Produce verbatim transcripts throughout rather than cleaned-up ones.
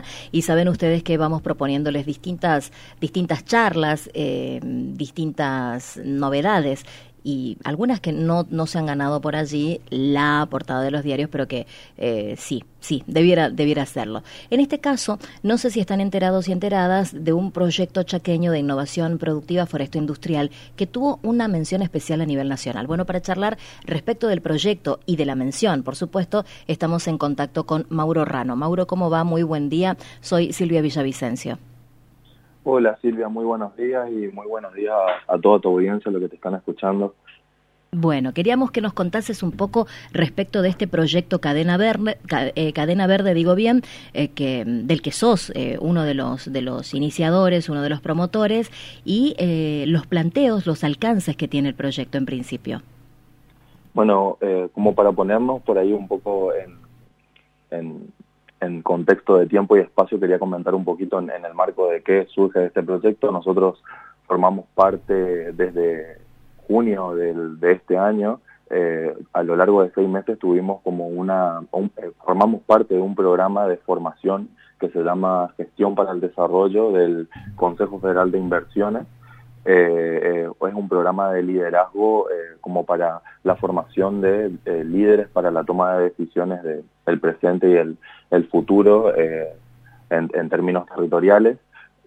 y saben ustedes que vamos proponiéndoles distintas, distintas charlas, eh, distintas novedades, y algunas que no, no se han ganado por allí la portada de los diarios, pero que eh, sí, sí, debiera, debiera hacerlo. En este caso, no sé si están enterados y enteradas de un proyecto chaqueño de innovación productiva foresto-industrial que tuvo una mención especial a nivel nacional. Bueno, para charlar respecto del proyecto y de la mención, por supuesto, estamos en contacto con Mauro Rano. Mauro, ¿cómo va? Muy buen día. Soy Silvia Villavicencio. Hola Silvia, muy buenos días y muy buenos días a, a toda tu audiencia, los que te están escuchando. Bueno, queríamos que nos contases un poco respecto de este proyecto Cadena Verde, eh, Cadena Verde, digo bien, eh, que del que sos eh, uno de los de los iniciadores, uno de los promotores, y eh, los planteos, los alcances que tiene el proyecto en principio. Bueno, eh, como para ponernos por ahí un poco en, en, en contexto de tiempo y espacio, quería comentar un poquito en, en el marco de qué surge este proyecto. Nosotros formamos parte desde junio del, de este año. Eh, a lo largo de seis meses tuvimos como una, un, eh, formamos parte de un programa de formación que se llama Gestión para el Desarrollo del Consejo Federal de Inversiones. Eh, eh, es un programa de liderazgo eh, como para la formación de eh, líderes para la toma de decisiones de, del presente y el, el futuro eh, en, en términos territoriales.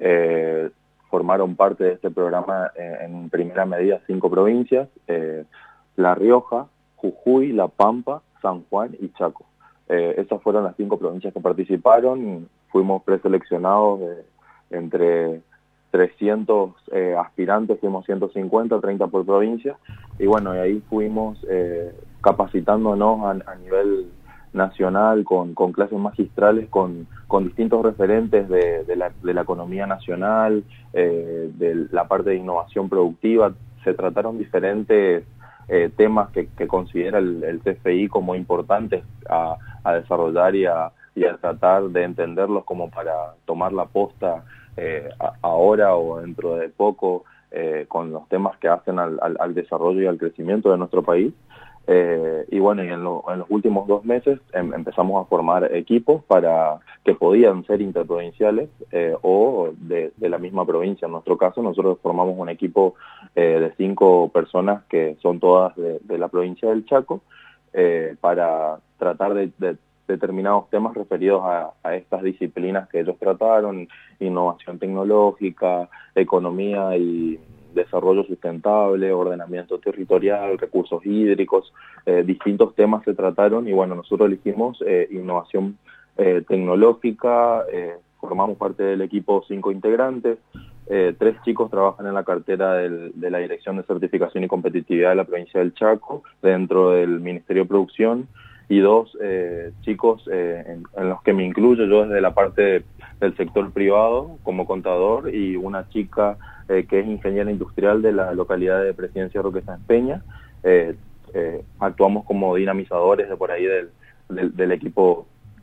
Eh, formaron parte de este programa eh, en primera medida cinco provincias: eh, La Rioja, Jujuy, La Pampa, San Juan y Chaco. Eh, esas fueron las cinco provincias que participaron. Fuimos preseleccionados de, entre trescientos eh, aspirantes, fuimos ciento cincuenta, treinta por provincia, y bueno, y ahí fuimos eh, capacitándonos a, a nivel nacional con, con clases magistrales, con, con distintos referentes de, de, la, de la economía nacional, eh, de la parte de innovación productiva. Se trataron diferentes eh, temas que, que considera el, el C F I como importantes a, a desarrollar y a, y a tratar de entenderlos como para tomar la posta Eh, a, ahora o dentro de poco eh, con los temas que hacen al, al, al desarrollo y al crecimiento de nuestro país. Eh, y bueno, y en, lo, en los últimos dos meses em, empezamos a formar equipos para que podían ser interprovinciales eh, o de, de la misma provincia. En nuestro caso, nosotros formamos un equipo eh, de cinco personas que son todas de, de la provincia del Chaco eh, para tratar de, de determinados temas referidos a, a estas disciplinas que ellos trataron: innovación tecnológica, economía y desarrollo sustentable, ordenamiento territorial, recursos hídricos. Eh, distintos temas se trataron y bueno, nosotros elegimos eh, innovación eh, tecnológica. Eh, formamos parte del equipo cinco integrantes. Eh, tres chicos trabajan en la cartera del, de la Dirección de Certificación y Competitividad de la provincia del Chaco, dentro del Ministerio de Producción, y dos eh, chicos eh, en, en los que me incluyo yo desde la parte de, del sector privado como contador, y una chica eh, que es ingeniera industrial de la localidad de Presidencia Roque Sáenz Peña. Eh, eh, actuamos como dinamizadores de por ahí del, del, del equipo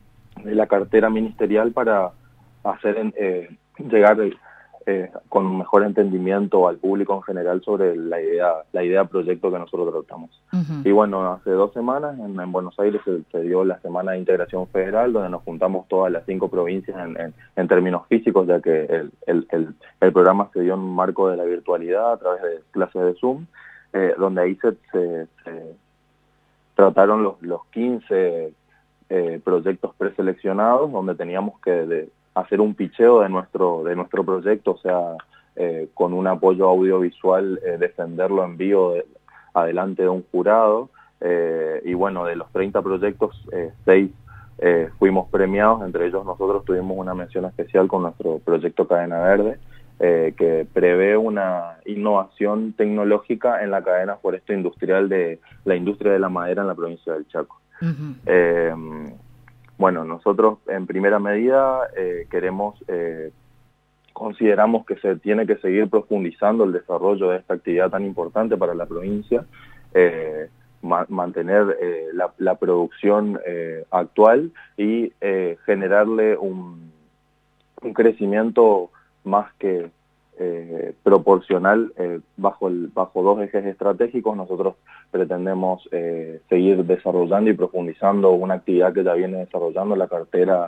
de la cartera ministerial para hacer eh, llegar eh, con un mejor entendimiento al público en general sobre la idea, la idea proyecto que nosotros tratamos. Uh-huh. Y bueno, hace dos semanas en, en Buenos Aires se, se dio la Semana de Integración Federal, donde nos juntamos todas las cinco provincias en, en, en términos físicos, ya que el, el, el, el programa se dio en un marco de la virtualidad a través de clases de Zoom, eh, donde ahí se, se, se trataron los, los quince eh, proyectos preseleccionados, donde teníamos que de, hacer un picheo de nuestro de nuestro proyecto, o sea, eh, con un apoyo audiovisual, eh, defenderlo en vivo de, adelante de un jurado, eh, y bueno, de los treinta proyectos, eh, seis eh, fuimos premiados. Entre ellos nosotros tuvimos una mención especial con nuestro proyecto Cadena Verde, eh, que prevé una innovación tecnológica en la cadena foresto-industrial de la industria de la madera en la provincia del Chaco. Uh-huh. Eh, Bueno, nosotros en primera medida eh, queremos, eh, consideramos que se tiene que seguir profundizando el desarrollo de esta actividad tan importante para la provincia, eh, ma- mantener eh, la, la producción eh, actual y eh, generarle un, un crecimiento más que eh, proporcional eh, bajo, el, bajo dos ejes estratégicos. Nosotros pretendemos eh, seguir desarrollando y profundizando una actividad que ya viene desarrollando la cartera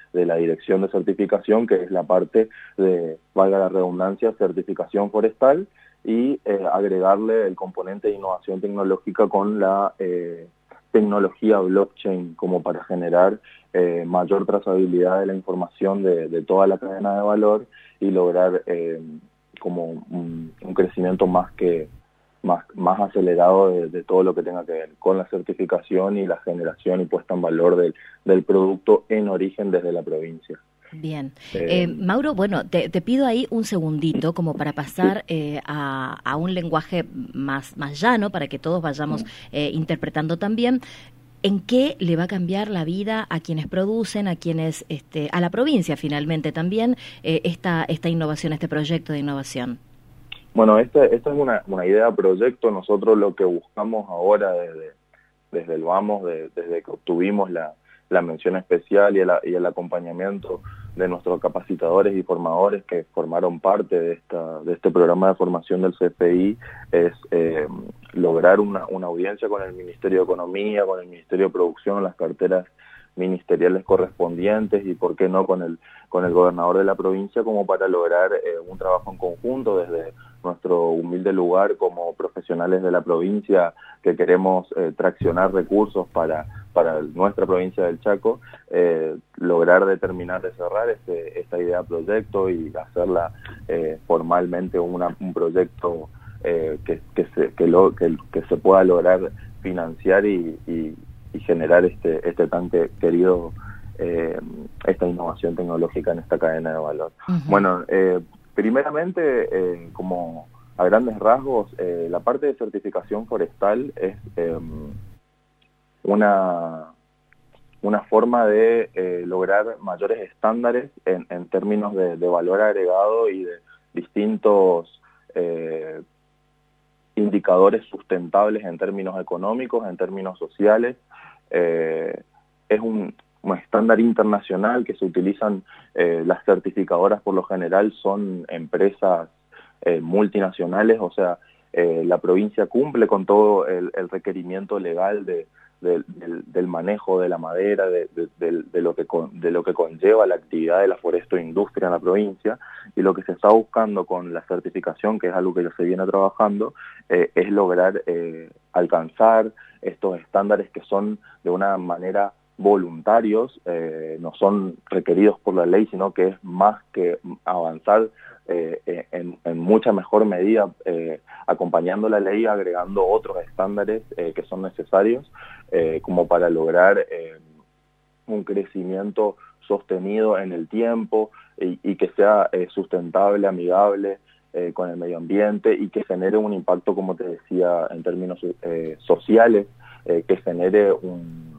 de la Dirección de Certificación, que es la parte de, valga la redundancia, certificación forestal, y eh, agregarle el componente de innovación tecnológica con la eh, tecnología blockchain, como para generar eh, mayor trazabilidad de la información de, de toda la cadena de valor y lograr eh, como un, un crecimiento más que más, más acelerado de, de todo lo que tenga que ver con la certificación y la generación y puesta en valor del, del producto en origen desde la provincia. Bien. Eh, eh, Mauro, bueno, te, te pido ahí un segundito como para pasar eh, a, a un lenguaje más, más llano, para que todos vayamos eh, interpretando también. ¿En qué le va a cambiar la vida a quienes producen, a quienes, este, a la provincia finalmente también, eh, esta, esta innovación, este proyecto de innovación? Bueno, esta, esta es una, una idea proyecto. Nosotros lo que buscamos ahora desde, desde el Vamos, de, desde que obtuvimos la, la mención especial y el, y el acompañamiento de nuestros capacitadores y formadores que formaron parte de esta de este programa de formación del C F I, es eh, lograr una, una audiencia con el Ministerio de Economía, con el Ministerio de Producción, las carteras ministeriales correspondientes y por qué no con el con el gobernador de la provincia, como para lograr eh, un trabajo en conjunto desde nuestro humilde lugar como profesionales de la provincia que queremos eh, traccionar recursos para para nuestra provincia del Chaco, eh, lograr determinar de cerrar este, esta idea proyecto y hacerla eh, formalmente una, un proyecto eh, que, que, se, que, lo, que, que se pueda lograr financiar y, y, y generar este, este tan que, querido, eh, esta innovación tecnológica en esta cadena de valor. Uh-huh. Bueno, eh, primeramente, eh, como a grandes rasgos, eh, la parte de certificación forestal es eh, una, una forma de eh, lograr mayores estándares en, en términos de, de valor agregado y de distintos eh, indicadores sustentables en términos económicos, en términos sociales. Eh, es un, un estándar internacional que se utilizan, eh, las certificadoras por lo general son empresas eh, multinacionales, o sea, eh, la provincia cumple con todo el, el requerimiento legal de Del, del, del manejo de la madera, de, de, de, de, lo que con, de lo que conlleva la actividad de la forestoindustria en la provincia, y lo que se está buscando con la certificación, que es algo que ya se viene trabajando, eh, es lograr eh, alcanzar estos estándares que son de una manera voluntarios, eh, no son requeridos por la ley, sino que es más que avanzar eh, en, en mucha mejor medida, eh, acompañando la ley, agregando otros estándares eh, que son necesarios, eh, como para lograr eh, un crecimiento sostenido en el tiempo y, y que sea eh, sustentable, amigable eh, con el medio ambiente y que genere un impacto, como te decía, en términos eh, sociales, eh, que genere un,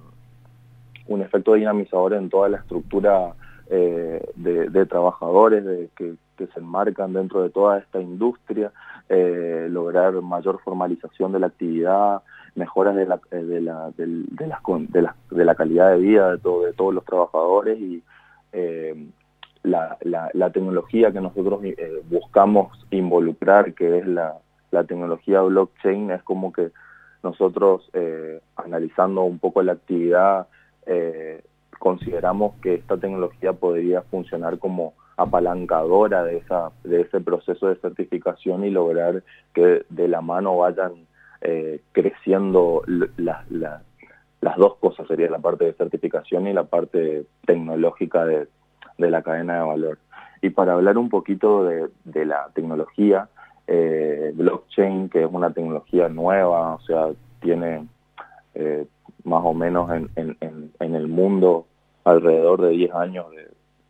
un efecto dinamizador en toda la estructura eh, de, de trabajadores de, que, que se enmarcan dentro de toda esta industria, eh, lograr mayor formalización de la actividad, mejoras de la de la de, de, las, de, la, de la calidad de vida de, todo, de todos los trabajadores y eh, la, la, la tecnología que nosotros eh, buscamos involucrar, que es la, la tecnología blockchain, es como que nosotros eh, analizando un poco la actividad eh, consideramos que esta tecnología podría funcionar como apalancadora de esa de ese proceso de certificación y lograr que de la mano vayan eh, creciendo la, la, las dos cosas, sería la parte de certificación y la parte tecnológica de, de la cadena de valor. Y para hablar un poquito de, de la tecnología, eh, blockchain, que es una tecnología nueva, o sea, tiene eh, más o menos en, en, en, en el mundo alrededor de diez años de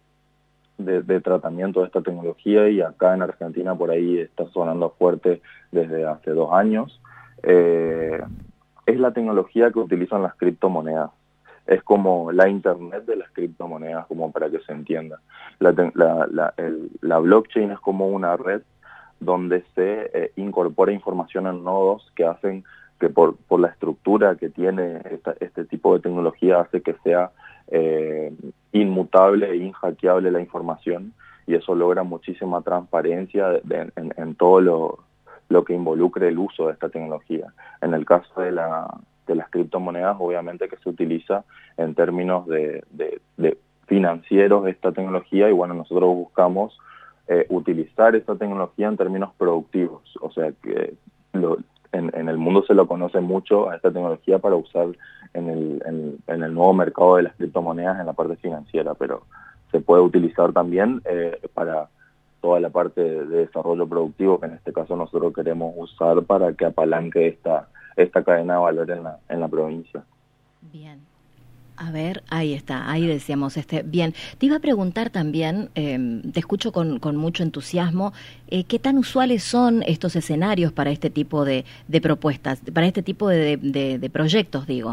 De, de tratamiento de esta tecnología, y acá en Argentina por ahí está sonando fuerte desde hace dos años. Eh, es la tecnología que utilizan las criptomonedas. Es como la internet de las criptomonedas, como para que se entienda. La, la, la, el, la blockchain es como una red donde se eh, incorpora información en nodos que hacen que por, por la estructura que tiene esta, este tipo de tecnología hace que sea eh, inmutable e inhackeable la información, y eso logra muchísima transparencia de, de, en, en todo lo, lo que involucre el uso de esta tecnología. En el caso de, la, de las criptomonedas, obviamente que se utiliza en términos de, de, de financieros esta tecnología y bueno, nosotros buscamos eh, utilizar esta tecnología en términos productivos, o sea que lo, en, en el mundo se lo conoce mucho a esta tecnología para usar en el, en, en el nuevo mercado de las criptomonedas en la parte financiera, pero se puede utilizar también eh, para toda la parte de, de desarrollo productivo, que en este caso nosotros queremos usar para que apalanque esta, esta cadena de valor en la, en la provincia. Bien. A ver, ahí está, ahí decíamos, este, bien, te iba a preguntar también, eh, te escucho con, con mucho entusiasmo, eh, ¿qué tan usuales son estos escenarios para este tipo de, de propuestas, para este tipo de, de, de proyectos, digo?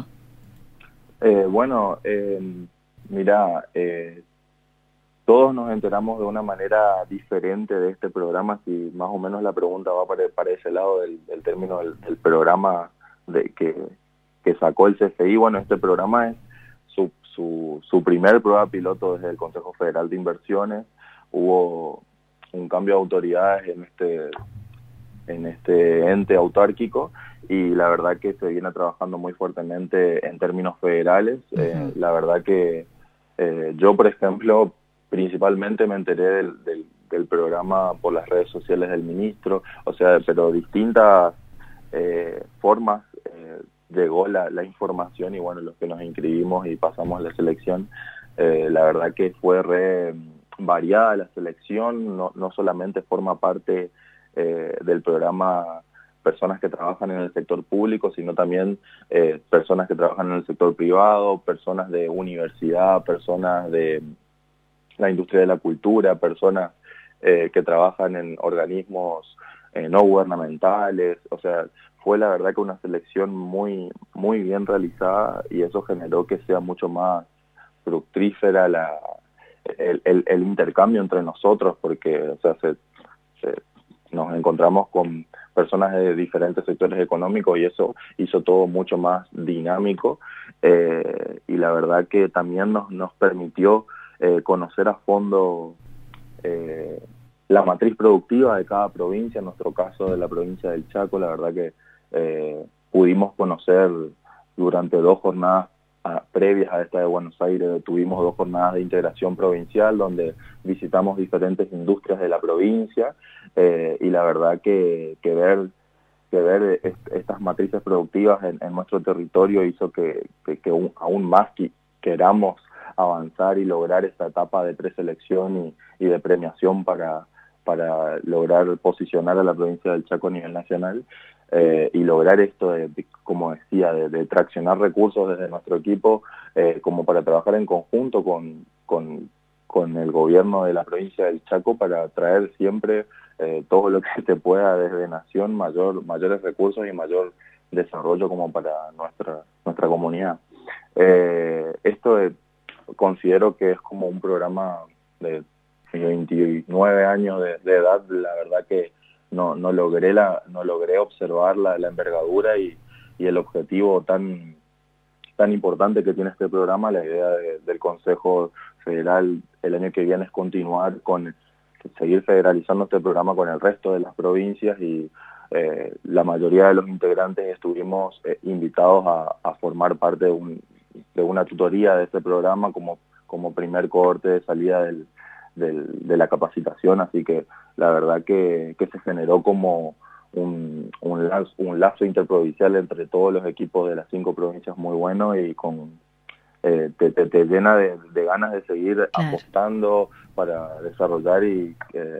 Eh, bueno, eh, mira, eh, todos nos enteramos de una manera diferente de este programa, si más o menos la pregunta va para, para ese lado del, del término del, del programa de que, que sacó el C F I. Bueno, este programa es Su, su, su primer prueba piloto desde el Consejo Federal de Inversiones. Hubo un cambio de autoridades en este en este ente autárquico y la verdad que se viene trabajando muy fuertemente en términos federales. Uh-huh. Eh, la verdad que eh, yo, por ejemplo, principalmente me enteré del, del, del programa por las redes sociales del ministro, o sea, pero distintas eh, formas eh, llegó la, la información y bueno, los que nos inscribimos y pasamos la selección, eh, la verdad que fue re variada la selección, no, no solamente forma parte eh, del programa personas que trabajan en el sector público, sino también eh, personas que trabajan en el sector privado, personas de universidad, personas de la industria de la cultura, personas eh, que trabajan en organismos eh, no gubernamentales, o sea, fue la verdad que una selección muy muy bien realizada y eso generó que sea mucho más fructífera la, el, el, el intercambio entre nosotros, porque o sea, se, se, nos encontramos con personas de diferentes sectores económicos y eso hizo todo mucho más dinámico eh, y la verdad que también nos, nos permitió eh, conocer a fondo eh, la matriz productiva de cada provincia, en nuestro caso de la provincia del Chaco, la verdad que Eh, pudimos conocer durante dos jornadas a, previas a esta de Buenos Aires, tuvimos dos jornadas de integración provincial donde visitamos diferentes industrias de la provincia eh, y la verdad que, que ver que ver est estas matrices productivas en, en nuestro territorio hizo que, que, que un, aún más que, queramos avanzar y lograr esta etapa de preselección y, y de premiación para, para lograr posicionar a la provincia del Chaco a nivel nacional. Eh, y lograr esto, de, de, como decía, de, de traccionar recursos desde nuestro equipo eh, como para trabajar en conjunto con, con, con el gobierno de la provincia del Chaco para traer siempre eh, todo lo que se pueda desde Nación, mayor, mayores recursos y mayor desarrollo como para nuestra, nuestra comunidad. Eh, esto de, considero que es como un programa de veintinueve años de, de edad, la verdad que no no logré la no logré observar la, la envergadura y, y el objetivo tan tan importante que tiene este programa. La idea de, del Consejo Federal el año que viene es continuar con seguir federalizando este programa con el resto de las provincias y eh, la mayoría de los integrantes estuvimos eh, invitados a, a formar parte de, un, de una tutoría de este programa como como primer cohorte de salida del Del, de la capacitación, así que la verdad que, que se generó como un, un, lazo, un lazo interprovincial entre todos los equipos de las cinco provincias muy bueno y con eh, te, te, te llena de, de ganas de seguir claro. apostando para desarrollar y eh,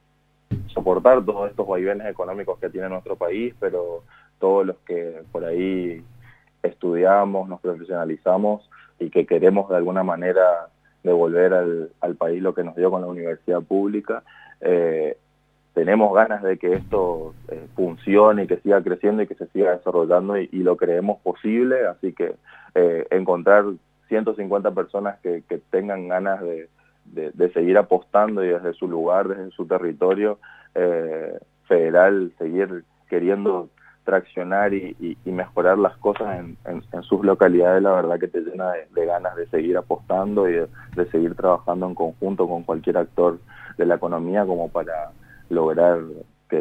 soportar todos estos vaivenes económicos que tiene nuestro país, pero todos los que por ahí estudiamos, nos profesionalizamos y que queremos de alguna manera devolver al, al país lo que nos dio con la universidad pública. Eh, tenemos ganas de que esto eh, funcione y que siga creciendo y que se siga desarrollando y, y lo creemos posible, así que eh, encontrar ciento cincuenta personas que, que tengan ganas de, de, de seguir apostando y desde su lugar, desde su territorio eh, federal, seguir queriendo traccionar y, y, y mejorar las cosas en, en, en sus localidades, la verdad que te llena de, de ganas de seguir apostando y de, de seguir trabajando en conjunto con cualquier actor de la economía como para lograr que,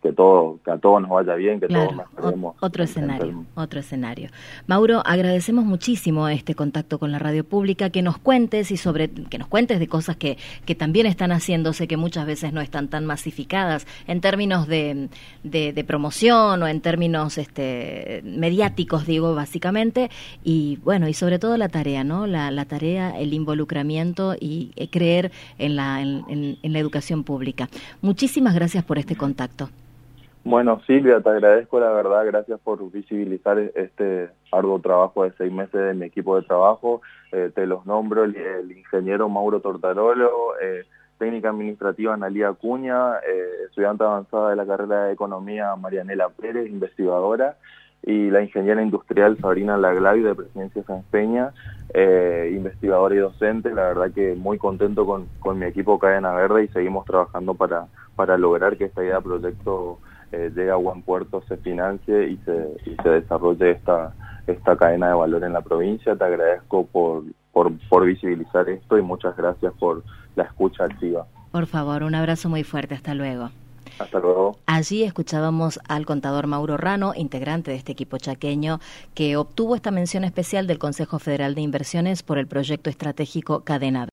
que todo, que a todos nos vaya bien, que claro, todos mejoremos. Otro escenario, en, otro escenario. Mauro, agradecemos muchísimo este contacto con la radio pública, que nos cuentes y sobre, que nos cuentes de cosas que, que también están haciéndose, que muchas veces no están tan masificadas en términos de, de, de promoción o en términos este, mediáticos, digo, básicamente, y bueno, y sobre todo la tarea, ¿no? La, la tarea, el involucramiento y eh, creer en la, en, en, en la educación pública. Muchísimas gracias por este contacto. Bueno, Silvia, te agradezco la verdad, gracias por visibilizar este arduo trabajo de seis meses de mi equipo de trabajo. Eh, te los nombro, el, el ingeniero Mauro Tortarolo, eh, técnica administrativa Analía Acuña, eh, estudiante avanzada de la carrera de Economía Marianela Pérez, investigadora, y la ingeniera industrial Sabrina Laglavi de Presidencia Sáenz Peña, eh, investigadora y docente. La verdad que muy contento con, con mi equipo Cadena Verde y seguimos trabajando para, para lograr que esta idea de proyecto eh, llegue a buen puerto, se financie y se, y se desarrolle esta, esta cadena de valor en la provincia. Te agradezco por, por, por visibilizar esto y muchas gracias por la escucha activa. Por favor, un abrazo muy fuerte. Hasta luego. Hasta luego. Allí escuchábamos al contador Mauro Rano, integrante de este equipo chaqueño, que obtuvo esta mención especial del Consejo Federal de Inversiones por el proyecto estratégico Cadena